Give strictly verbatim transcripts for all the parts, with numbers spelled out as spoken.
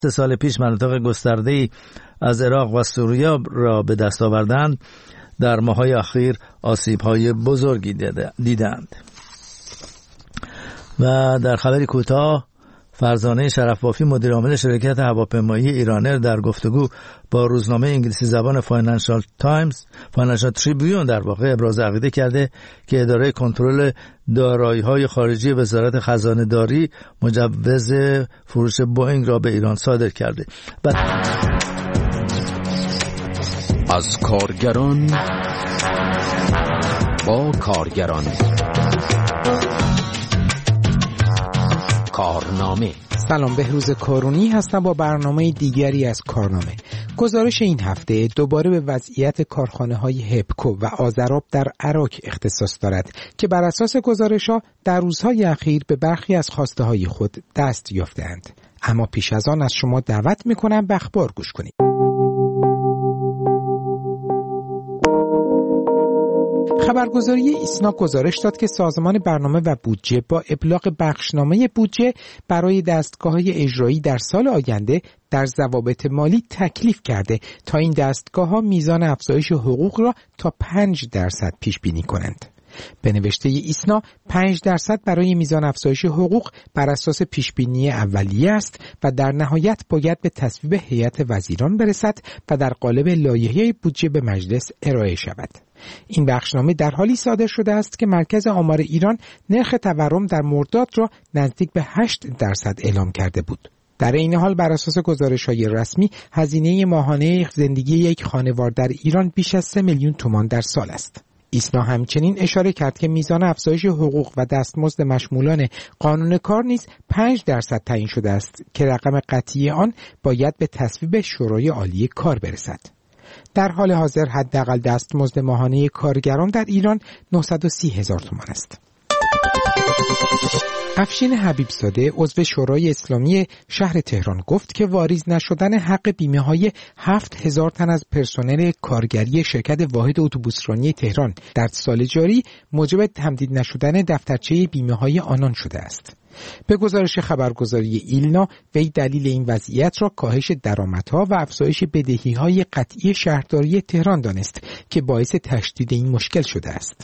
سه سال پیش مناطق گسترده‌ای از عراق و سوریه را به دست آوردند، در ماه‌های اخیر آسیب‌های بزرگی دیدند. و در خبری کوتاه، فرزانه شرف‌بافی مدیر عامل شرکت هواپیمایی ایرانر در گفتگو با روزنامه انگلیسی زبان فاینانشال تایمز فاینانشال تریبیون در واقع ابراز عقیده کرده که اداره کنترل دارایی‌های خارجی وزارت خزانه‌داری مجوز فروش بوئینگ را به ایران صادر کرده. و از کارگران با کارگران کارنامه. سلام، بهروز کارونی هستم با برنامه دیگری از کارنامه. گزارش این هفته دوباره به وضعیت کارخانه‌های هپکو و آذراب در عراق اختصاص دارد که بر اساس گزارش‌ها در روزهای اخیر به برخی از خواسته‌های خود دست یافته‌اند. اما پیش از آن از شما دعوت می‌کنم به اخبار گوش کنید. خبرگزاری ایسنا گزارش داد که سازمان برنامه و بودجه با ابلاغ بخشنامه بودجه برای دستگاه‌های اجرایی در سال آینده در ضوابط مالی تکلیف کرده تا این دستگاه‌ها میزان افزایش حقوق را تا پنج درصد پیش بینی کنند. به نوشته ایسنا پنج درصد برای میزان افزایش حقوق بر اساس پیشبینی اولیه است و در نهایت باید به تصویب هیئت وزیران برسد و در قالب لایحه بودجه به مجلس ارائه شود. این بخشنامه در حالی صادر شده است که مرکز آمار ایران نرخ تورم در مرداد را نزدیک به هشت درصد اعلام کرده بود. در این حال بر اساس گزارش‌های رسمی هزینه ماهانه زندگی یک خانوار در ایران بیش از سه میلیون تومان در سال است. ایسنا همچنین اشاره کرد که میزان افزایش حقوق و دستمزد مشمولان قانون کار نیز پنج درصد تعیین شده است که رقم قطعی آن باید به تصویب شورای عالی کار برسد. در حال حاضر حداقل دستمزد ماهانه کارگران در ایران نهصد و سی هزار تومان است. افشین حبیبزاده عضو شورای اسلامی شهر تهران گفت که واریز نشدن حق بیمه های هفت هزار تن از پرسنل کارگری شرکت واحد اتوبوسرانی تهران در سال جاری موجب تمدید نشدن دفترچه بیمه های آنان شده است. به گزارش خبرگزاری ایلنا، وی دلیل این وضعیت را کاهش درآمدها و افزایش بدهی‌های قطعی شهرداری تهران دانست که باعث تشدید این مشکل شده است.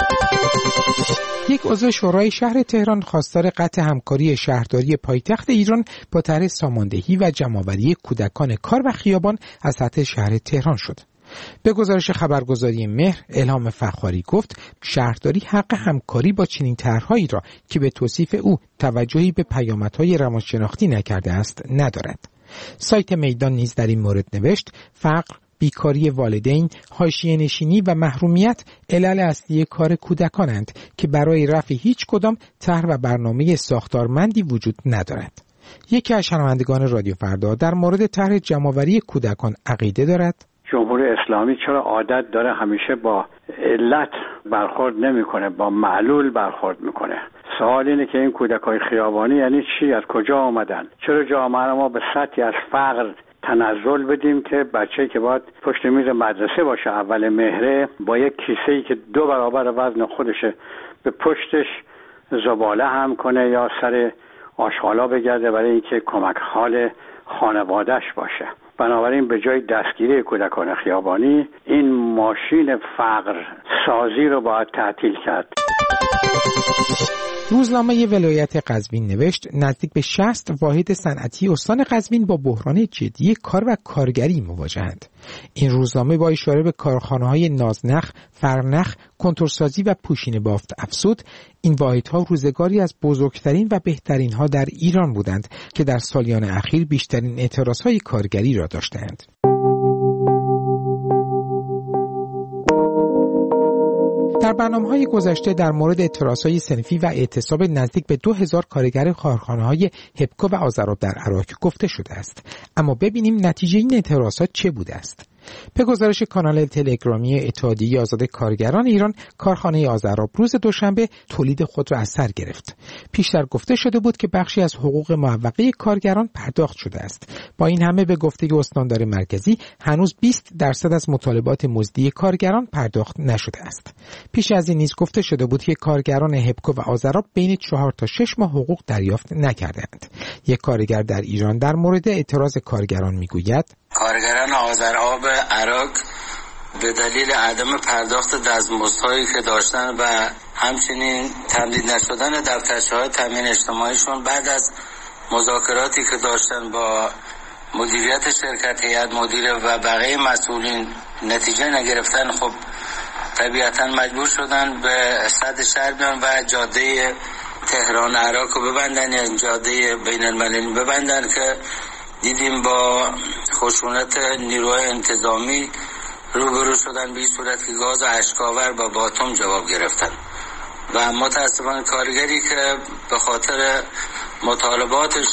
یک عضو شورای شهر تهران خواستار قطع همکاری شهرداری پایتخت ایران با طرح ساماندهی و جمع‌آوری کودکان کار و خیابان از سطح شهر تهران شد. به گزارش خبرگزاری مهر، الهام فخاری گفت شهرداری حق همکاری با چنین طرح‌هایی را که به توصیف او توجهی به پیامدهای روانشناختی نکرده است ندارد. سایت میدان نیز در این مورد نوشت فقر، بیکاری والدین، حاشیه نشینی و محرومیت علل اصلی کار کودکانند که برای رفع هیچ کدام طرح و برنامه ساختارمندی وجود ندارد. یکی از شنوندگان رادیو فردا در مورد طرح جمع‌آوری کودکان عقیده دارد. جمهوری اسلامی چرا عادت داره همیشه با علت برخورد نمیکنه، با معلول برخورد میکنه؟ سوال اینه که این کودکای خیابانی یعنی چی؟ از کجا آمدن؟ چرا جامعه ما به سطحی از فقر تنزل بدیم که بچه‌ای که باید پشت میز مدرسه باشه اول مهره با یک کیسه‌ای که دو برابر وزن خودشه به پشتش زباله هم کنه یا سر آشغالا بگرده برای اینکه کمک حال خانواده‌اش باشه. بنابراین به جای دستگیری کودکان خیابانی این ماشین فقر سازی رو باید تعطیل کرد. روزنامه ولایت قزوین نوشت نزدیک به شصت واحد صنعتی استان قزوین با بحران جدی کار و کارگری مواجهند. این روزنامه با اشاره به کارخانه‌های نازنخ، فرنخ، کنتورسازی و پوشین بافت افزود این واحدها روزگاری از بزرگترین و بهترین‌ها در ایران بودند که در سالیان اخیر بیشترین اعتراض‌های کارگری را داشتند. در برنامه‌های گذشته در مورد اعتراض‌های صنفی و اعتصاب نزدیک به دو هزار کارگر کارخانه‌های هپکو و آذراب در عراق گفته شده است. اما ببینیم نتیجه این اعتراضات چه بوده است. به گزارش کانال تلگرامی اتحادیه آزاد کارگران ایران، کارخانه آذراب روز دوشنبه تولید خود را از سر گرفت. پیشتر گفته شده بود که بخشی از حقوق معوقه کارگران پرداخت شده است. با این همه به گفته استاندار مرکزی هنوز بیست درصد از مطالبات مزدی کارگران پرداخت نشده است. پیش از این نیز گفته شده بود که کارگران هپکو و آذراب بین چهار تا شش ماه حقوق دریافت نکردند. یک کارگر در ایران در مورد اعتراض کارگران میگوید: کارگران آذراب عراق به دلیل عدم پرداخت دستمزدهایی که داشتن و همچنین تمدید نشدن دفترچه‌های تامین اجتماعیشون بعد از مذاکراتی که داشتن با مدیریت شرکت، هیئت مدیره و بقیه مسئولین نتیجه نگرفتن، خب طبیعتا مجبور شدن به صد شهر بیان و جاده تهران عراق رو ببندن، یعنی جاده بین المللی ببندن که دیدیم با خشونت نیروهای انتظامی روبرو شدن، به این صورت که گاز اشک‌آور و باتوم جواب گرفتن و متاسفانه کارگری که به خاطر مطالباتش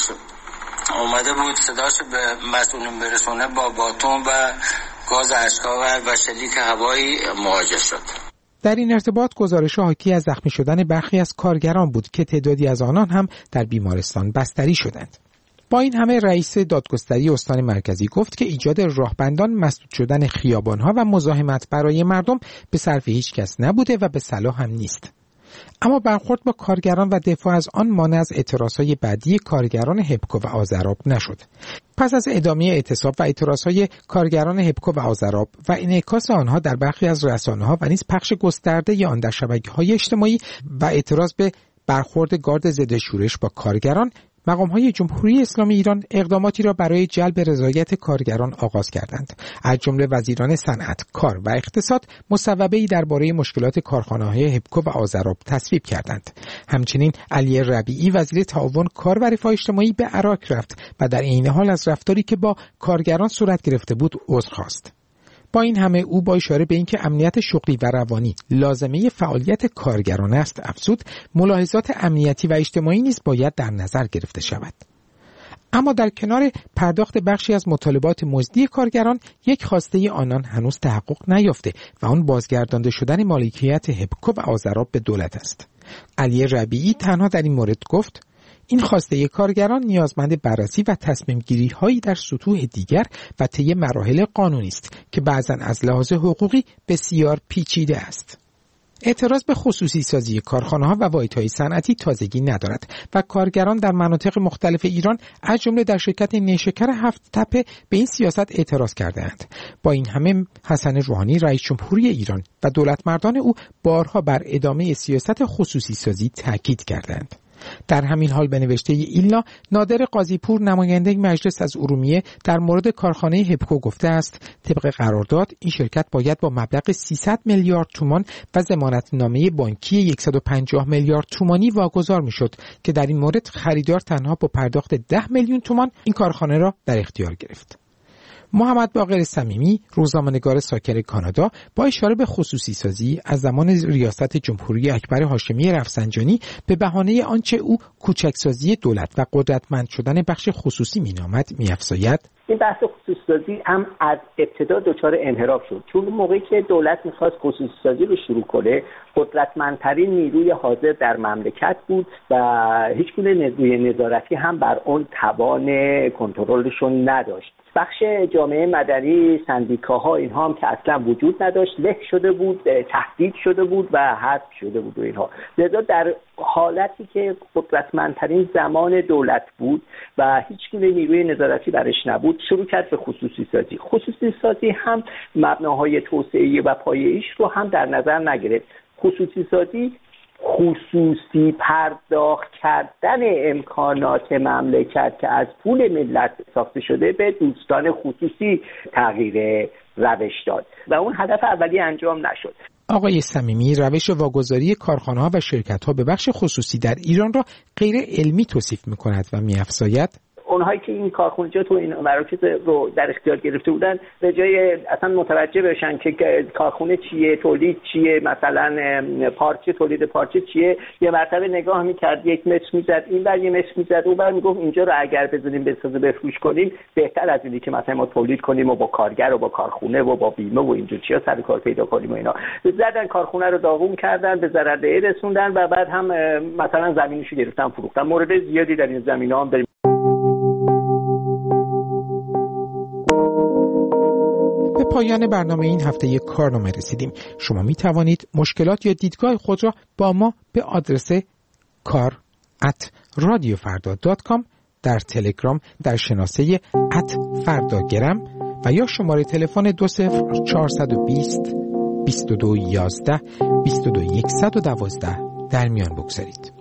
اومده بود صداش به مسئولین برسونه با باتوم و گاز اشک‌آور و شلیک هوایی مواجه شد. در این ارتباط گزارش حاکی از زخمی شدن برخی از کارگران بود که تعدادی از آنان هم در بیمارستان بستری شدند. با این همه رئیس دادگستری استان مرکزی گفت که ایجاد راهبندان، مسدود شدن خیابان‌ها و مزاحمت برای مردم به صرف هیچ کس نبوده و به صلاح هم نیست. اما برخورد با کارگران و دفاع از آن مانع از اعتراضهای بعدی کارگران هپکو و آذراب نشد. پس از ادامه اعتصاب و اعتراضهای کارگران هپکو و آذراب و انعکاس آنها در برخی از رسانه‌ها و نیز پخش گسترده آن در شبکه‌های اجتماعی و اعتراض به برخورد گارد ضد شورش با کارگران، مقام‌های جمهوری اسلامی ایران اقداماتی را برای جلب رضایت کارگران آغاز کردند. از جمله وزیران صنعت، کار و اقتصاد مصوبه‌ای درباره مشکلات کارخانه‌های هپکو و آذراب تصویب کردند. همچنین علی ربیعی وزیر تعاون کار و رفاه اجتماعی به عراق رفت و در عین حال از رفتاری که با کارگران صورت گرفته بود عذر خواست. با این همه او با اشاره به اینکه امنیت شغلی و روانی لازمه فعالیت کارگران است افزود ملاحظات امنیتی و اجتماعی نیز باید در نظر گرفته شود. اما در کنار پرداخت بخشی از مطالبات مزدی کارگران، یک خواسته آنان هنوز تحقق نیافته و آن بازگردانده شدن مالکیت هپکو و آذراب به دولت است. علی ربیعی تنها در این مورد گفت: این خواسته کارگران نیازمند بررسی و تصمیم گیری هایی در سطوح دیگر و طی مراحل قانونی است که بعضاً از لحاظ حقوقی بسیار پیچیده است. اعتراض به خصوصی سازی کارخانه‌ها و واحدهای صنعتی تازگی ندارد و کارگران در مناطق مختلف ایران از جمله در شرکت نیشکر هفت تپه به این سیاست اعتراض کرده‌اند. با این همه حسن روحانی رئیس جمهوری ایران و دولتمردان او بارها بر ادامه سیاست خصوصی سازی تاکید کردند. در همین حال به نوشته ایلنا، نادر قاضیپور نماینده مجلس از ارومیه در مورد کارخانه هپکو گفته است طبق قرارداد این شرکت باید با مبلغ سیصد میلیارد تومان و ضمانتنامه بانکی صد و پنجاه میلیارد تومانی واگذار میشد که در این مورد خریدار تنها با پرداخت ده میلیون تومان این کارخانه را در اختیار گرفت. محمد باقر صمیمی، روزنامه‌نگار ساکن کانادا، با اشاره به خصوصی سازی از زمان ریاست جمهوری اکبر هاشمی رفسنجانی به بهانه آنچه او کوچکسازی دولت و قدرتمند شدن بخش خصوصی مینامد می‌افزاید: این بحث خصوصی سازی هم از ابتدا دچار انحراف شد، چون موقعی که دولت می‌خواست خصوصی سازی رو شروع کنه قدرتمندترین نیروی حاضر در مملکت بود و هیچ گونه نیروی نظارتی هم بر اون توان کنترلشون نداشت. بخش جامعه مدنی، سندیکاها، اینها هم که اصلا وجود نداشت، له شده بود، تهدید شده بود و حذف شده بود و اینها. لذا در حالتی که قدرتمندترین زمان دولت بود و هیچ گونه نیروی نظارتی برش نبود، شروع کرد به خصوصی سازی. خصوصی سازی هم مبناهای توسعه‌ای و پایه‌ایش رو هم در نظر نگرفت. خصوصی سازی خصوصی پرداخت کردن امکانات مملکت که از پول ملت ساخته شده به دوستان خصوصی تغییر روش داد و اون هدف اولی انجام نشد. آقای صمیمی روش واگذاری کارخانه‌ها و شرکت‌ها به بخش خصوصی در ایران را غیر علمی توصیف می‌کند و می‌افزاید: اونهایی که این کارخونجات و این مراکز رو در اختیار گرفته بودن به جای اصلا متوجه بشن که کارخونه چیه، تولید چیه، مثلا پارچه، تولید پارچه چیه، یه مرتبه نگاه میکرد، یک متر میزد این بر یه متر میزد اون بر، میگفت اینجا رو اگر بزنیم بسازه بفروش کنیم بهتر از اینی که مثلا ما تولید کنیم و با کارگر و با کارخونه و با بیمه و اینجور چیا سر کار پیدا کنیم و اینا. زدن کارخونه رو داغون کردن، به ضررده رسوندن و بعد هم مثلا زمینشو گرفتن فروختن. مورد زیادی در این زمینه‌ها هم داریم. به پایان برنامه این هفته یک کارنامه رسیدیم. شما می توانید مشکلات یا دیدگاه خود را با ما به آدرس کار ات رادیو فردا دات کام در تلگرام در شناسه ات فرداگرم و یا شماره تلفن دو صفر چهارصد و بیست بیست و دو یازده بیست و دو صد و دوازده در میان بگذارید.